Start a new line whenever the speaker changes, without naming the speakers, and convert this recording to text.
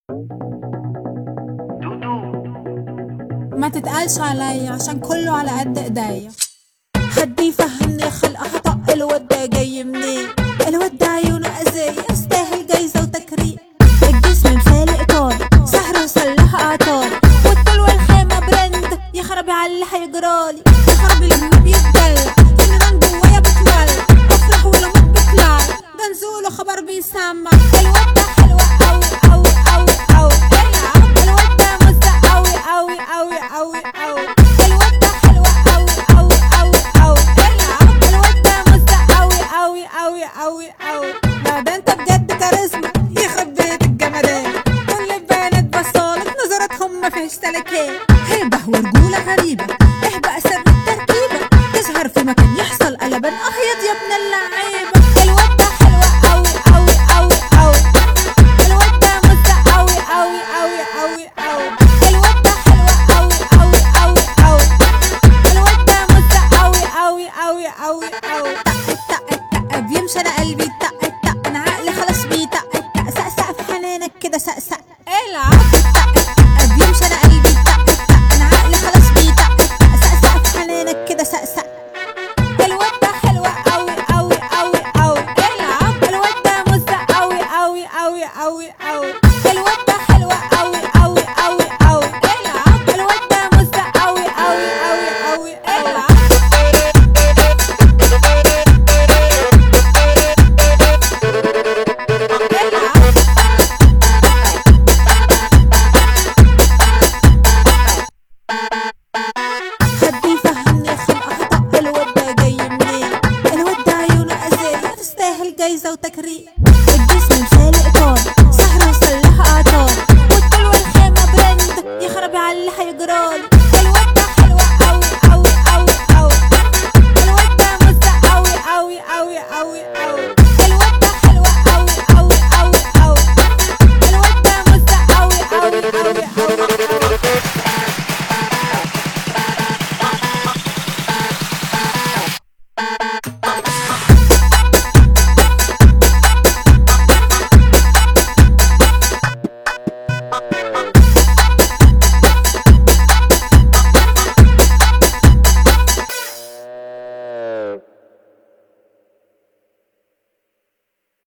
ما تتقالش عليا عشان كله على قد ايديا. حد يفهمني خلق هطق الواد ده جاي منين؟ الواد ده عيونه اذية يستاهل جايزة وتكريم. الجسم مفالق طارق سحر وسلاح اعطاري، والطول والخامة برند يخربي على اللي هيجرالي. يخربي لما بيتدلع النيران جوايا بتولع، افرح ولما بتطلع ده نزوله خبر بيسمع. الواد ده حلو قوي قوي قوي قوي، الواد ده مزق قوي قوي قوي قوي قوي، الواد ده حلو قوي قوي قوي قوي، الواد ده مزق قوي قوي قوي قوي قوي. لا ده انت بجد كاريزما يخرب بيت الجمدان، كل البنات بصالك نظراتهم مفيش سلكان. هيبه ورجوله غريبه اهبق سر التركيبه، تظهر في مكان يحصل قلبان اخيط يا ابن اللعيبه. الواد ده حلو قوي قوي قوي قوي، الواد ده مزق قوي قوي قوي قوي قوي، الواد ده حلو قوي قوي قوي قوي، الواد ده مزق قوي قوي قوي قوي قوي. التق التق بيمشي انا قلبي التق التق، انا عقلي خلاص بيتق التق، سقسق في حنانك كده سقسق. العب التق التق بيمشي انا قلبي التق التق، انا عقلي خلاص بيتق التق، سقسق في حنانك كده سقسق. الواد ده حلو قوي قوي قوي قوي، العب الواد ده مزق قوي قوي قوي قوي قوي، الواد ده حلو قوي قوي قوي قوي، العب الواد ده مزق قوي قوي قوي قوي، العب. حد يفهمني خلق هطق الواد ده جاي منين؟ الواد ده عيونه اذية تستاهل جايزة وتكريم. الجسم مفالق طارق سحر وسلاح اعطاري، والطول والخامة برند يخربي على اللي هيجرالي. الواد ده حلو قوي قوي قوي قوي، الواد ده مزق قوي قوي قوي قوي قوي.